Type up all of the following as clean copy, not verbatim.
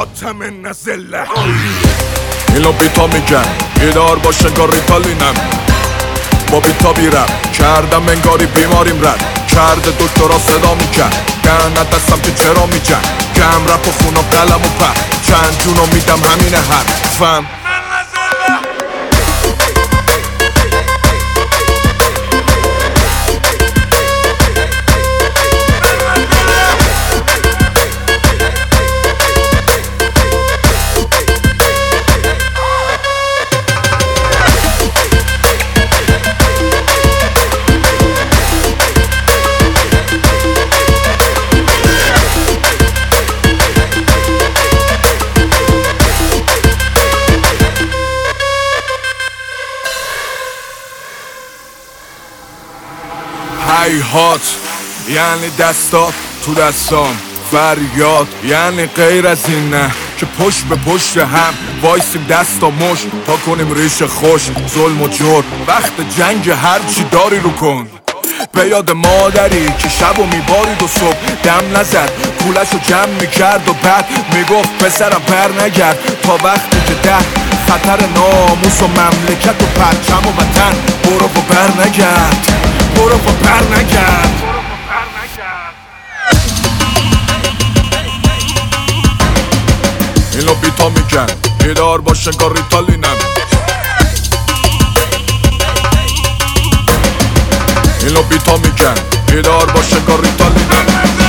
حاتم نزله. اینو بیتا میگن بیدار باشه انگار ریتالینم، با بیتا بیرم کردم انگاری بیماریم رد کرده دکترا صدا میکرد گن دستم که چرا میجن کم رپ و خون و قلم و پر چند جونو میدم همینه حرفم. هیهات یعنی دستا تو دستام، فریاد یعنی غیر از این نه که پشت به پشت هم وایسیم دستا مش تا کنیم ریش خوش ظلم و جور. وقت جنگ هرچی داری رو کن، به یاد مادری که شب و میبارید و صبح دم نزد کولش رو جمع میکرد و بعد میگفت پسرم پر نگرد تا وقتی که ده خطر ناموس و مملکت و پرچم و وطن برو و بر نگرد، برو و پر نگرد. اینو بیتا میگن بیدار باشه انگار ریتالینم، اینو بیتا میگن بیدار باشه انگار ریتالینم.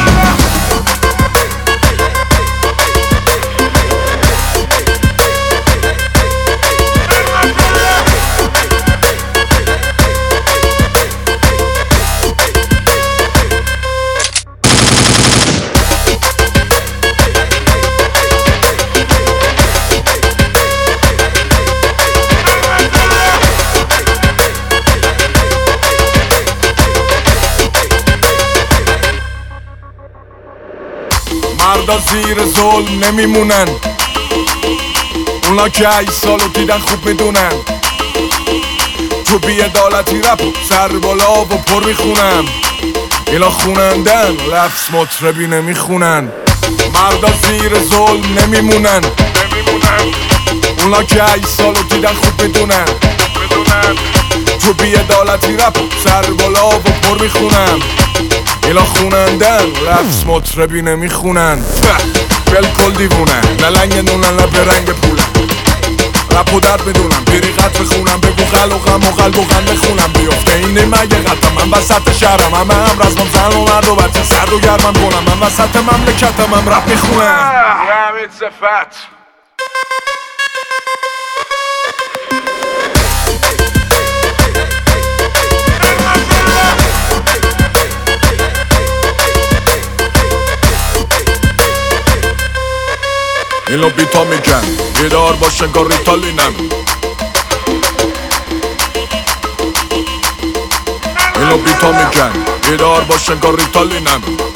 مردا زیر ظلم نمیمونن، اونا که 8 سالو دیدن خوب میدونن تو بی‌عدالتی رپ سر بالا و پر میخونن، اینا خونندن لفظ مطربی نمیخونن. مردا زیر ظلم نمیمونن، اونا که 8 سالو دیدن خوب میدونن تو بی‌عدالتی رپ سر بالا و پر میخونن، اینا خونندن لفظ مطربی نمیخونن. بلکل دیوونن نه لنگ نونن نه برنگ پولن، رپ و درد میدونم بیری قد بخونم بگو خلقم و قلب و غم بخونم بیفته اینه مگه قدم من وسط شهرم همه هم رزمم زن و مرد و بچه سرد و گرمم کنم من وسط مملکتم هم رپ میخونم. همین صفت اینو بیتا میگن بیدار باشه انگار ریتالینم، اینو بیتا میگن بیدار باشه انگار ریتالینم.